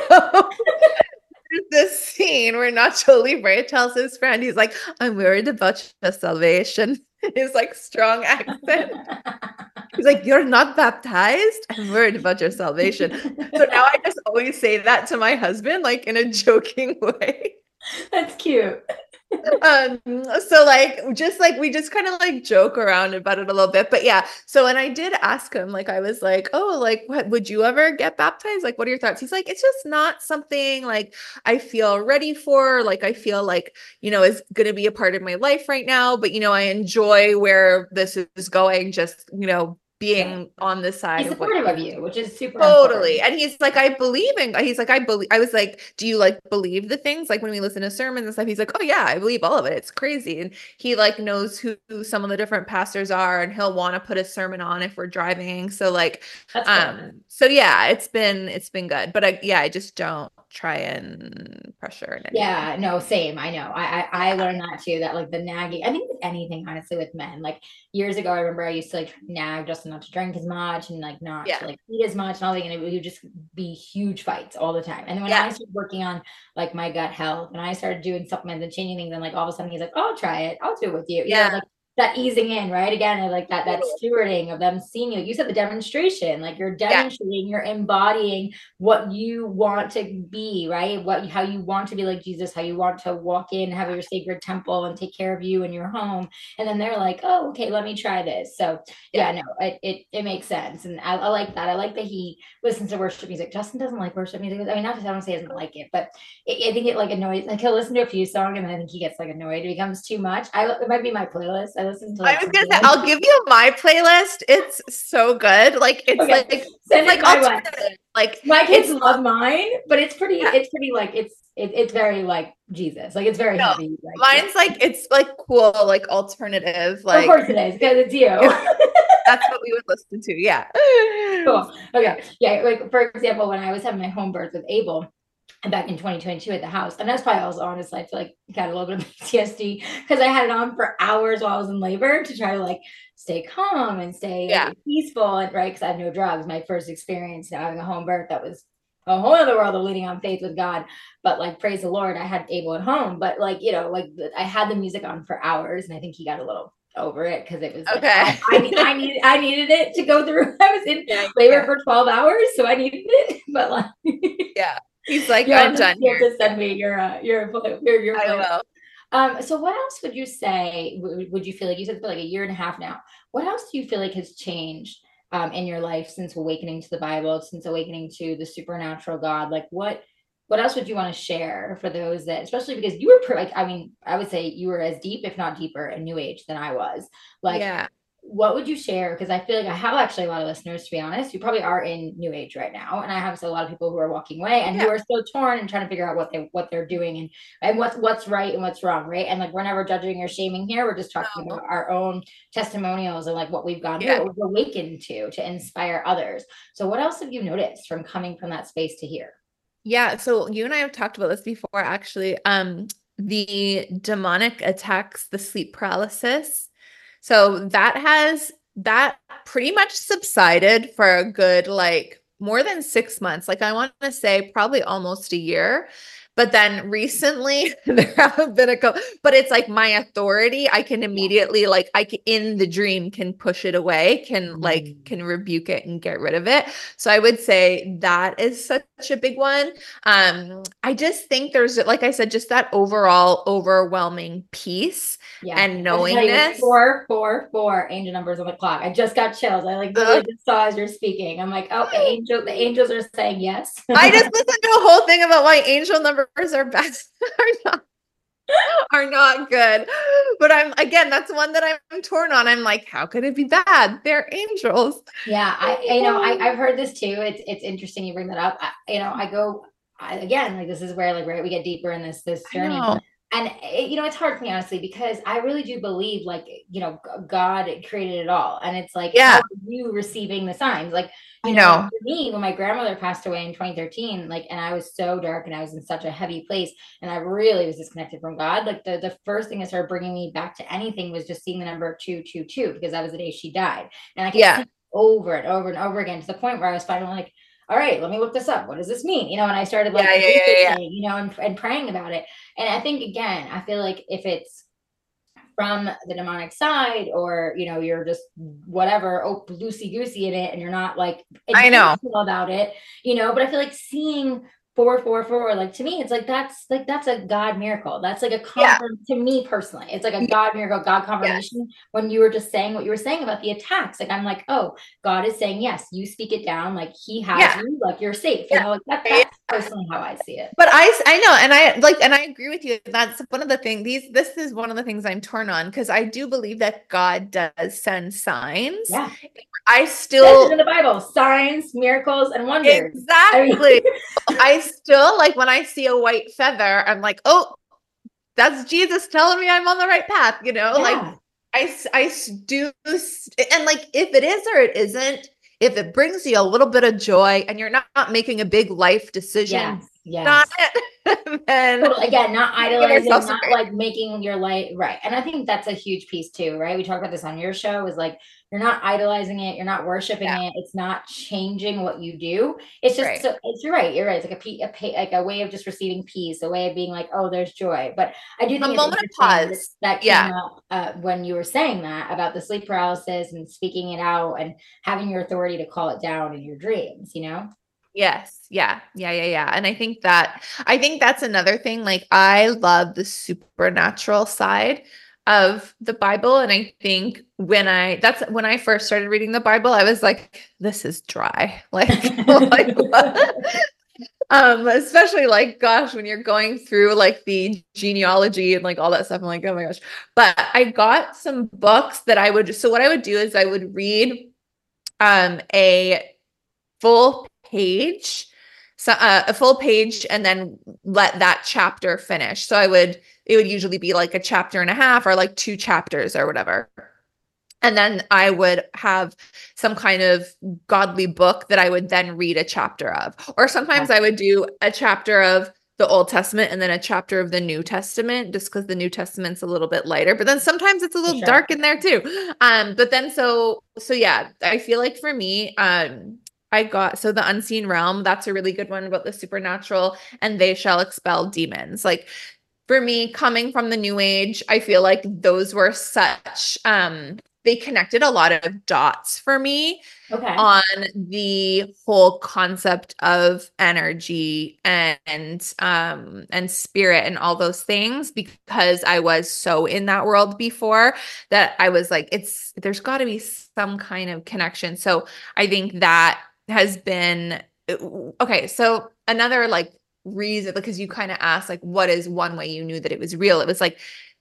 There's this scene where Nacho Libre tells his friend, he's like, I'm worried about your salvation. His like strong accent. He's like, you're not baptized? I'm worried about your salvation. So now I just always say that to my husband, like in a joking way. That's cute. um so like just like we just kind of like joke around about it a little bit, but yeah, so and I did ask him, like I was like, oh, like what would you ever get baptized, like what are your thoughts? He's like, it's just not something like I feel ready for, like I feel like, you know, is going to be a part of my life right now, but you know I enjoy where this is going, just you know being Yeah. on the side He's of what supportive you're of you, which is super totally. important. And he's like, I believe in, he's like, I believe, I was like, do you like believe the things? Like when we listen to sermons and stuff, he's like, oh yeah, I believe all of it. It's crazy. And he like knows who, who some of the different pastors are and he'll want to put a sermon on if we're driving. So like, That's um, cool. so yeah, it's been, it's been good, but I, yeah, I just don't try and pressure it. Yeah, no, same. I know. I, I I Yeah. learned that too. That like the nagging. I think with anything, honestly, with men. Like years ago, I remember I used to like nag Justin not to drink as much and like not Yeah. to like eat as much and all that. And it would just be huge fights all the time. And then when Yeah. I started working on like my gut health and I started doing supplements and changing things, and like all of a sudden he's like, "Oh, I'll try it. I'll do it with you." You Yeah. know, like that easing in, right? Again, and like that that stewarding of them seeing you. Like you said, the demonstration. Like you're demonstrating, you're embodying what you want to be, right? What how you want to be like Jesus, how you want to walk in, have your sacred temple and take care of you and your home. And then they're like, oh, okay, let me try this. So yeah, no, it it, it makes sense. And I, I like that. I like that he listens to worship music. Justin doesn't like worship music. I mean, not to I don't say he doesn't like it, but it, I think it like annoys, like he'll listen to a few songs and then I think he gets like annoyed. It becomes too much. I it might be my playlist. I listen to like I was gonna say, I'll give you my playlist. It's so good. Like it's okay. like Send it's like it my way. alternative. Like My kids it's love mine, but it's pretty, yeah. it's pretty like it's it, it's very like Jesus. Like it's very No, heavy. Like, mine's like it's like cool, like alternative. of Like course it is because it's you. that's what we would listen to. Yeah. Cool. Okay. Yeah. Like for example, when I was having my home birth with Abel, and back in twenty twenty-two at the house, and that's probably also honestly, I feel like I got a little bit of P T S D because I had it on for hours while I was in labor to try to like stay calm and stay Yeah. like, peaceful and right because I had no drugs. My first experience you know, having a home birth that was a whole other world of leading on faith with God. But like praise the Lord, I had Abel at home. But like you know, like I had the music on for hours, and I think he got a little over it because it was like, Okay. I, I, I needed I needed it to go through. I was in Yeah, labor yeah. for twelve hours, so I needed it. But like Yeah. He's like, you I'm done You here. have to send me your uh, your your your. I will. Um. So what else would you say? Would, would you feel like you said for like a year and a half now? What else do you feel like has changed um in your life since awakening to the Bible, since awakening to the supernatural God? Like what? What else would you want to share for those that, especially because you were like, I mean, I would say you were as deep, if not deeper, in New Age than I was. Like, Yeah. what would you share? Because I feel like I have actually a lot of listeners, to be honest, who probably are in new age right now. And I have a lot of people who are walking away and Yeah. who are still torn and trying to figure out what they what they're doing and and what's what's right and what's wrong, right? And like we're never judging or shaming here. We're just talking No. about our own testimonials and like what we've gone Yeah. through, what we've awakened to to inspire others. So what else have you noticed from coming from that space to here? Yeah, so you and I have talked about this before, actually. Um, the demonic attacks, the sleep paralysis. So that has that pretty much subsided for a good like more than six months. Like I want to say probably almost a year. But then recently there have been a couple, but it's like my authority. I can immediately like I can, in the dream can push it away, can like Mm. can rebuke it and get rid of it. So I would say that is such a big one. Um, I just think there's like I said, just that overall overwhelming peace Yeah. and I'll tell you, knowingness. four, four, four angel numbers on the clock. I just got chills. I like literally just saw as you're speaking. I'm like, oh, the angel, the angels are saying yes. I just listened to a whole thing about why angel numbers are best are not are not good. But I'm again, that's one that I'm torn on. I'm like, how could it be bad? They're angels. Yeah, I you know I I've heard this too. It's it's interesting you bring that up. I, you know, I go I, again like this is where like right we get deeper in this this I journey. know. And it, you know, it's hard for me honestly because I really do believe like you know God created it all, and it's like Yeah. how are you receiving the signs? Like you I know, know. for me when my grandmother passed away in twenty thirteen, like and I was so dark and I was in such a heavy place, and I really was disconnected from God. Like the the first thing that started bringing me back to anything was just seeing the number two two two because that was the day she died, and I kept Yeah. seeing it over and over and over again to the point where I was finally like, all right, let me look this up. What does this mean? You know, and I started like Yeah, yeah, yeah, yeah. researching, you know, and, and praying about it. And I think again, I feel like if it's from the demonic side or you know you're just whatever oh loosey goosey in it and you're not like I know. intentional about it, you know, but I feel like seeing four four four like to me it's like that's like that's a God miracle. That's like a Yeah. confirm to me personally. It's like a Yeah. God miracle, God confirmation. When you were just saying what you were saying about the attacks, like I'm like, oh, God is saying yes, you speak it down, like he has Yeah. you, like you're safe, Yeah. you know, like that, Yeah. that's personally how I see it. But I, I know, and I like, and I agree with you. That's one of the things. These, this is one of the things I'm torn on because I do believe that God does send signs. Yeah, I this is still in the Bible, signs, miracles, and wonders. exactly. I still like when I see a white feather, I'm like, oh, that's Jesus telling me I'm on the right path. You know, Yeah. like I, s- I s- do, s- and like if it is or it isn't, if it brings you a little bit of joy and you're not, not making a big life decision, Yes, yes. not it, then Totally. Again, not give idolizing, yourself some not grace. like making your life right. And I think that's a huge piece too, right? We talked about this on your show is like you're not idolizing it, you're not worshiping Yeah. it, it's not changing what you do. It's just Right. so it's you're right, you're right. It's like a, pe- a pe- like a way of just receiving peace, a way of being like, oh, there's joy. But I do think A it's moment of interesting pause. that came Yeah. up uh, when you were saying that about the sleep paralysis and speaking it out and having your authority to call it down in your dreams, you know? Yes. Yeah. Yeah. Yeah. Yeah. And I think that, I think that's another thing. Like, I love the supernatural side of the Bible. And I think when I, that's when I first started reading the Bible, I was like, this is dry. Like, like um, especially like, gosh, when you're going through like the genealogy and like all that stuff, I'm like, oh my gosh. But I got some books that I would, so what I would do is I would read um, a full page, so uh, a full page, and then let that chapter finish. So I would, it would usually be like a chapter and a half or like two chapters or whatever. And then I would have some kind of godly book that I would then read a chapter of. Or sometimes I would do a chapter of the Old Testament and then a chapter of the New Testament, just because the New Testament's a little bit lighter. But then sometimes it's a little Sure. dark in there too. Um, but then so so yeah, I feel like for me, um, I got so the Unseen Realm, that's a really good one about the supernatural, and They Shall Expel Demons. Like for me, coming from the New Age, I feel like those were such um they connected a lot of dots for me Okay. on the whole concept of energy and um and spirit and all those things, because I was so in that world before that I was like, it's there's got to be some kind of connection. So I think that has been okay. So another like reason, because you kind of asked like, what is one way you knew that it was real? It was like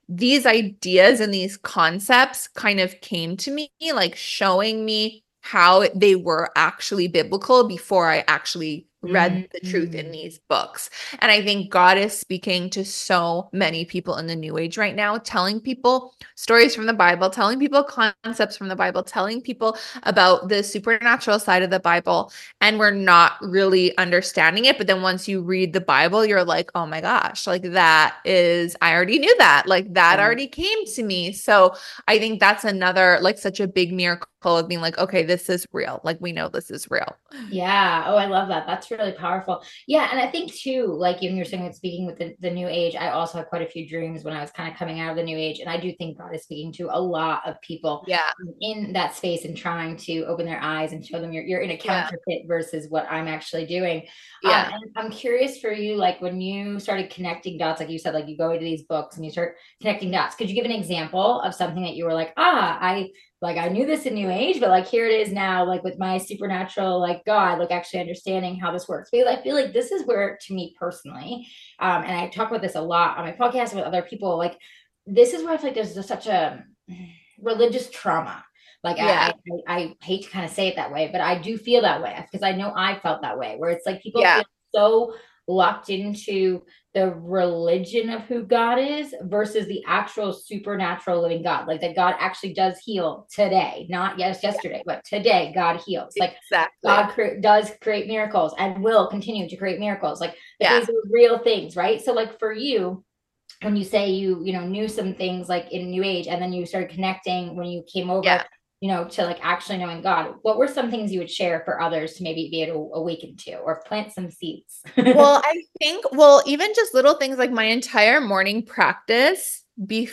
these ideas and these concepts kind of came to me, like showing me how they were actually biblical before I actually read the truth in Mm. these books. And I think God is speaking to so many people in the new age right now, telling people stories from the Bible, telling people concepts from the Bible, telling people about the supernatural side of the Bible. And we're not really understanding it. But then once you read the Bible, you're like, oh my gosh, like that is, I already knew that, like that Right. already came to me. So I think that's another, like such a big miracle of being like, okay, this is real. Like we know this is real. Yeah. Oh, I love that. That's really powerful. Yeah. And I think too, like when you're saying, with speaking with the, the new age, I also had quite a few dreams when I was kind of coming out of the new age. And I do think God is speaking to a lot of people Yeah. in that space and trying to open their eyes and show them you're, you're in a Yeah. counterfeit versus what I'm actually doing. Yeah. Um, and I'm curious for you, like when you started connecting dots, like you said, like you go into these books and you start connecting dots. Could you give an example of something that you were like, ah, I like I knew this in New Age, but like here it is now, like with my supernatural, like God, like actually understanding how this works. Because I feel like this is where, to me personally, um, and I talk about this a lot on my podcast and with other people, like this is where I feel like there's just such a religious trauma. Like Yeah. I, I, I hate to kind of say it that way, but I do feel that way because I know I felt that way, where it's like people Yeah. feel so locked into the religion of who God is versus the actual supernatural living God, like that God actually does heal today, not yes yesterday, but today God heals. Like Exactly. God cre- does create miracles and will continue to create miracles. Like that Yeah. these are real things, right? So like for you, when you say you you know knew some things like in New Age, and then you started connecting when you came over, Yeah. you know, to like actually knowing God, what were some things you would share for others to maybe be able to awaken to or plant some seeds? Well, I think, well, even just little things like my entire morning practice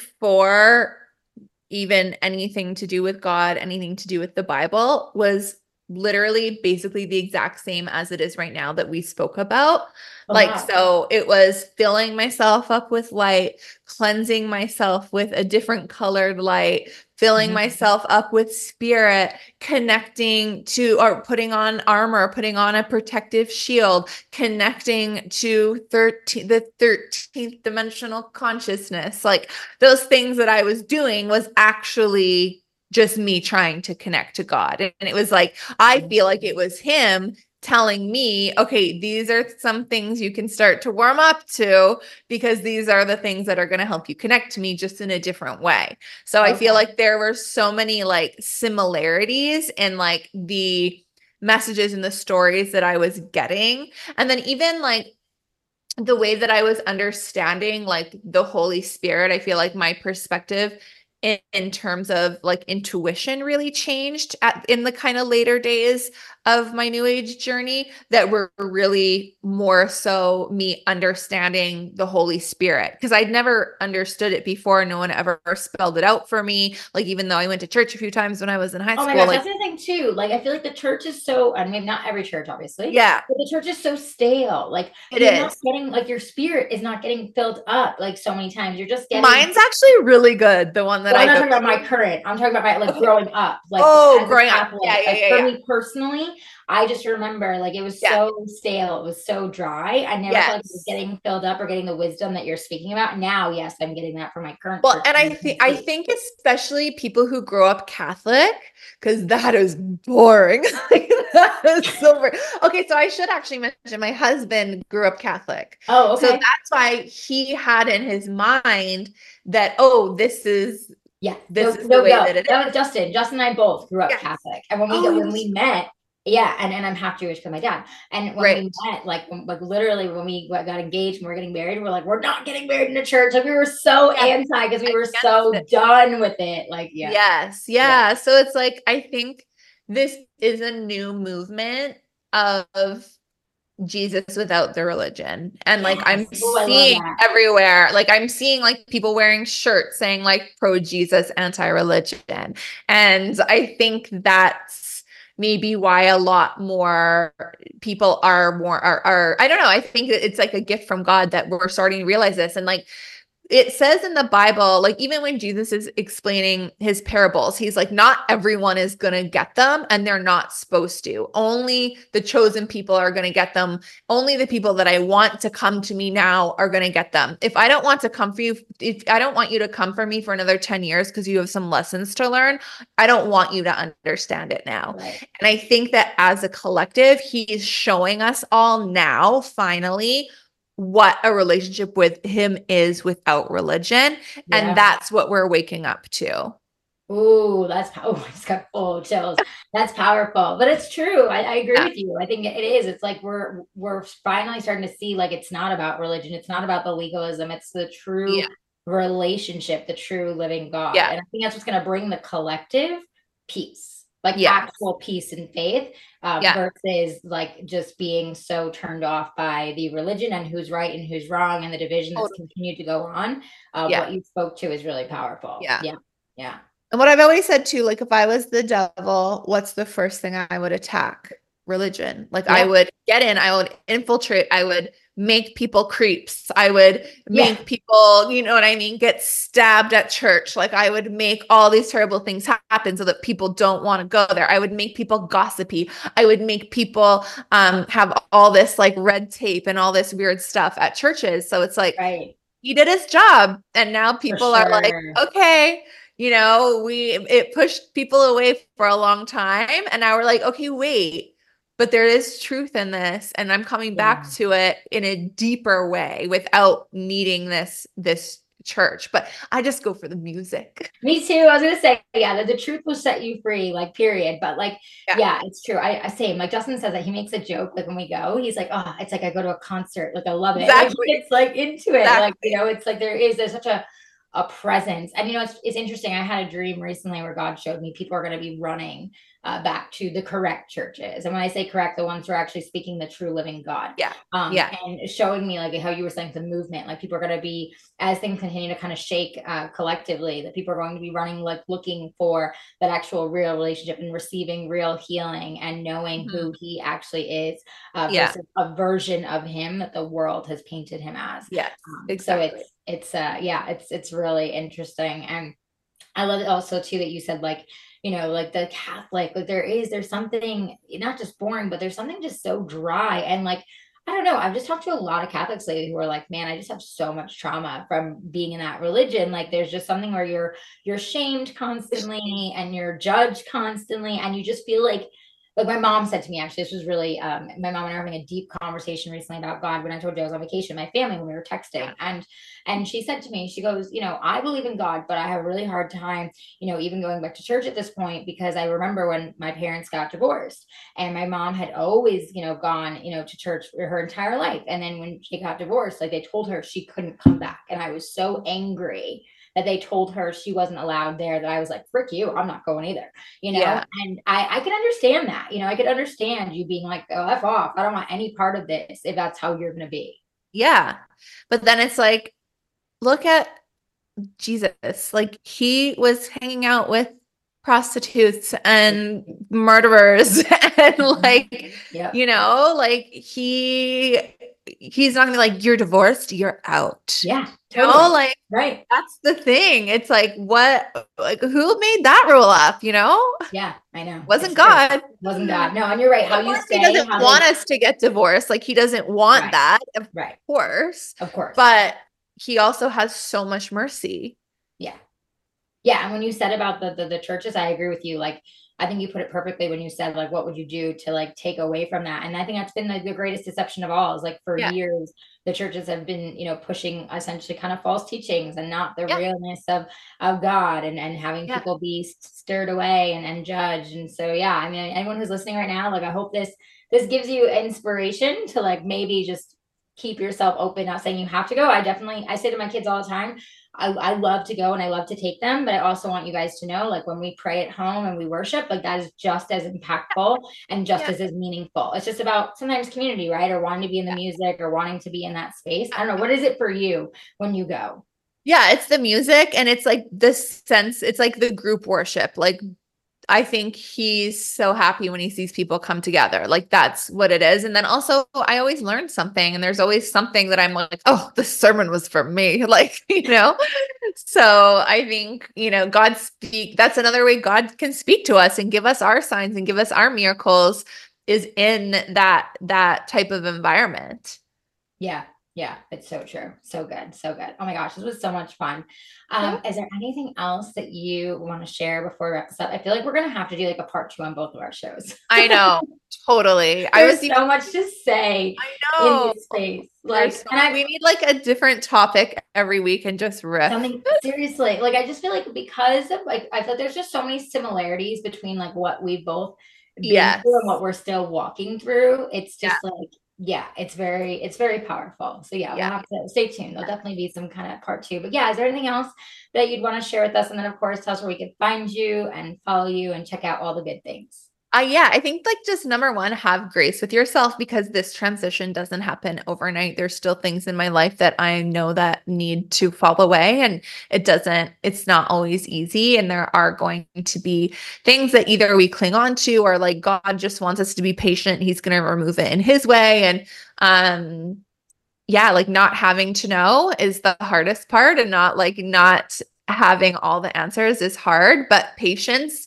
before even anything to do with God, anything to do with the Bible was literally basically the exact same as it is right now that we spoke about. Oh, Like, wow. so it was filling myself up with light, cleansing myself with a different colored light, filling Mhm. myself up with spirit, connecting to or putting on armor, putting on a protective shield, connecting to thirteen, the thirteenth dimensional consciousness. Like those things that I was doing was actually just me trying to connect to God. And it was like, I feel like it was him telling me, okay, these are some things you can start to warm up to because these are the things that are going to help you connect to me just in a different way. So I feel Okay. like there were so many like similarities in like the messages and the stories that I was getting. And then even like the way that I was understanding like the Holy Spirit, I feel like my perspective in, in terms of like intuition really changed at in the kind of later days of my new age journey that were really more so me understanding the Holy Spirit, because I'd never understood it before. No one ever spelled it out for me. Like even though I went to church a few times when I was in high Oh my school, gosh, like that's the thing too. Like I feel like the church is so, I mean, not every church, obviously, yeah, but the church is so stale. Like it you're not is. getting, like your spirit is not getting filled up like so many times. You're just getting. Mine's actually really good, the one that Well, I'm I not go talking about my to. current. I'm talking about my like Okay. growing up, like Oh, as a growing up. Catholic. Yeah, yeah, Like yeah, for yeah. me personally, I just remember like it was Yeah. so stale. It was so dry. I never felt like it was Yes. getting filled up or getting the wisdom that you're speaking about. Now, yes, I'm getting that from my current Well, church. and I think I think especially people who grow up Catholic, because that is boring. Like, that is so boring. Okay, so I should actually mention my husband grew up Catholic. Oh, So okay. that's why he had in his mind that, oh, this is Yeah, this no, is the no way doubt. that it is. That was Justin. Justin and I both grew up Yes. Catholic, and when we Oh, got you when we met, yeah, and, and I'm half Jewish because my dad. And when Right. we met, like when, like literally when we got engaged and we we're getting married, we're like, we're not getting married in a church. Like we were so Yeah. anti because we were Against so it. done with it. Like yeah, Yes. Yeah. So it's like I think this is a new movement of Jesus without the religion. And like I'm yes. Oh, I love seeing that. everywhere, like I'm seeing like people wearing shirts saying like pro Jesus, anti religion. And I think that's maybe why a lot more people are more are, are I don't know, I think that it's like a gift from God that we're starting to realize this. And like it says in the Bible, like even when Jesus is explaining his parables, he's like, not everyone is going to get them and they're not supposed to. Only the chosen people are going to get them. Only the people that I want to come to me now are going to get them. If I don't want to come for you, if I don't want you to come for me for another ten years because you have some lessons to learn, I don't want you to understand it now. Right. And I think that as a collective, he's showing us all now, finally, what a relationship with him is without religion. Yeah. And that's what we're waking up to. Ooh, that's, oh, I just got full chills. That's powerful, but it's true. I, I agree Yeah. with you. I think it is. It's like, we're, we're finally starting to see, like, it's not about religion. It's not about the legalism. It's the true Yeah. relationship, the true living God. Yeah. And I think that's what's going to bring the collective peace, like Yes. actual peace and faith, um, Yeah. versus like just being so turned off by the religion and who's right and who's wrong and the division that's Totally. continued to go on. Uh, Yeah. What you spoke to is really powerful. Yeah. Yeah. Yeah. And what I've always said too, like if I was the devil, what's the first thing I would attack? Religion. Like Yeah. I would get in, I would infiltrate, I would make people creeps. I would make Yeah. people, you know what I mean, get stabbed at church. Like I would make all these terrible things happen so that people don't want to go there. I would make people gossipy. I would make people um, have all this like red tape and all this weird stuff at churches. So it's like, Right. he did his job. And now people are like, sure. okay, you know, we, it pushed people away for a long time. And now we're like, okay, wait, but there is truth in this. And I'm coming back Yeah. to it in a deeper way without needing this, this church. But I just go for the music. Me too. I was gonna say, yeah, that the truth will set you free, like period. But like, Yeah. yeah, it's true. I, I same. Like Justin says that he makes a joke like when we go, he's like, oh, it's like I go to a concert. Like I love it. Like, Exactly. it's like into it. Exactly. Like, you know, it's like there is there's such a a presence. And you know, it's it's interesting. I had a dream recently where God showed me people are going to be running uh, back to the correct churches. And when I say correct, the ones who are actually speaking the true living God. Yeah. Um, Yeah. And showing me like how you were saying the movement, like people are going to be, as things continue to kind of shake uh, collectively, that people are going to be running, like looking for that actual real relationship and receiving real healing and knowing Mhm. who he actually is, uh, Yeah. versus a version of him that the world has painted him as. Yes, Um, exactly. So it's, it's, uh, yeah, it's, it's really interesting. And I love it also too, that you said like, you know, like the Catholic, like there is, there's something not just boring, but there's something just so dry. And like, I don't know, I've just talked to a lot of Catholics lately who are like, man, I just have so much trauma from being in that religion. Like there's just something where you're, you're shamed constantly and you're judged constantly. And you just feel like, like my mom said to me, actually, this was really, um, my mom and I were having a deep conversation recently about God when I told you I was on vacation, my family, when we were texting. And, and she said to me, she goes, you know, I believe in God, but I have a really hard time, you know, even going back to church at this point, because I remember when my parents got divorced and my mom had always, you know, gone, you know, to church her entire life. And then when she got divorced, like they told her she couldn't come back. And I was so angry that they told her she wasn't allowed there, that I was like, frick you, I'm not going either, you know? Yeah. And I, I can understand that, you know, I could understand you being like, oh, F off. I don't want any part of this if that's how you're going to be. Yeah. But then it's like, look at Jesus. Like he was hanging out with prostitutes and murderers and like, Yeah. you know, like he, he's not gonna be like, you're divorced, you're out. Yeah. You know, Totally. like Right. that's the thing. It's like, what, like who made that rule up, you know? Yeah, I know. Wasn't It's true. God. Wasn't God. No, and you're right. How Of you course say, he doesn't how want they, us to get divorced. Like he doesn't want Right. that, of right. course. Of course. But he also has so much mercy. Yeah. Yeah. And when you said about the, the, the churches, I agree with you. Like, I think you put it perfectly when you said, like, what would you do to like take away from that? And I think that's been like the greatest deception of all, is like for Yeah. years, the churches have been, you know, pushing essentially kind of false teachings and not the Yeah. realness of, of God, and, and having Yeah. people be stirred away and, and judged. And so, yeah, I mean, anyone who's listening right now, like, I hope this, this gives you inspiration to like, maybe just keep yourself open, not saying you have to go. I definitely, I say to my kids all the time, I, I love to go and I love to take them, but I also want you guys to know, like when we pray at home and we worship, like that is just as impactful and just Yeah. as, as meaningful. It's just about sometimes community, right? Or wanting to be in the music or wanting to be in that space. I don't know. What is it for you when you go? Yeah, it's the music and it's like this sense, it's like the group worship. Like I think he's so happy when he sees people come together. Like that's what it is. And then also I always learn something, and there's always something that I'm like, oh, this sermon was for me. Like, you know, so I think, you know, God speak, that's another way God can speak to us and give us our signs and give us our miracles is in that, that type of environment. Yeah. Yeah, it's so true. So good. So good. Oh my gosh, this was so much fun. Um, is there anything else that you want to share before we wrap this up? I feel like we're going to have to do like a part two on both of our shows. I know. Totally. There's I was so even, much to say I know. in this space. Like, so, and I, we need like a different topic every week and just riff. Something seriously, like, I just feel like because of like, I feel like there's just so many similarities between like what we both been yes. through and what we're still walking through. It's just yeah. like, yeah, it's very, it's very powerful. So yeah, yeah, we'll have to stay tuned. There'll definitely be some kind of part two, but yeah, is there anything else that you'd want to share with us? And then of course, tell us where we can find you and follow you and check out all the good things. Uh, yeah, I think like just number one, have grace with yourself because this transition doesn't happen overnight. There's still things in my life that I know that need to fall away, and it doesn't, it's not always easy. And there are going to be things that either we cling on to or like God just wants us to be patient. He's going to remove it in his way. And, um, yeah, like not having to know is the hardest part, and not like not having all the answers is hard, but patience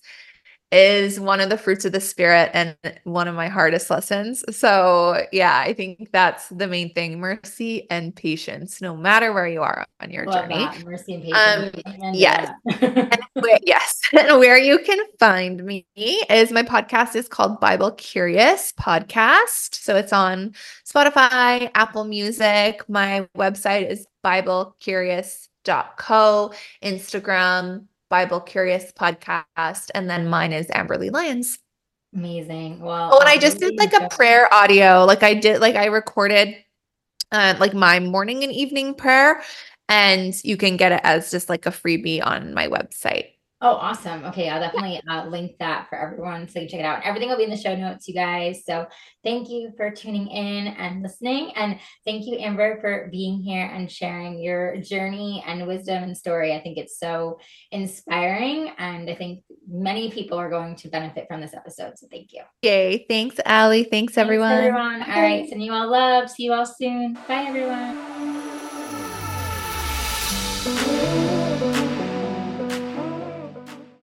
is one of the fruits of the spirit and one of my hardest lessons. So yeah, I think that's the main thing, mercy and patience, no matter where you are on your Love journey. that. Mercy and patience. Um, yes. and where, yes. And where you can find me is my podcast is called Bible Curious Podcast. So it's on Spotify, Apple Music. My website is bible curious dot co, Instagram, Bible Curious Podcast, and then mine is Amberly Lyons. Amazing. Well, oh, and I just did like a prayer audio. Like I did, like I recorded uh, like my morning and evening prayer, and you can get it as just like a freebie on my website. Oh, awesome. Okay. I'll definitely uh, link that for everyone so you can check it out. Everything will be in the show notes, you guys. So thank you for tuning in and listening. And thank you, Amber, for being here and sharing your journey and wisdom and story. I think it's so inspiring. And I think many people are going to benefit from this episode. So thank you. Yay. Thanks, Allie. Thanks, everyone. Thanks, everyone. All right. Sending you all love. See you all soon. Bye, everyone.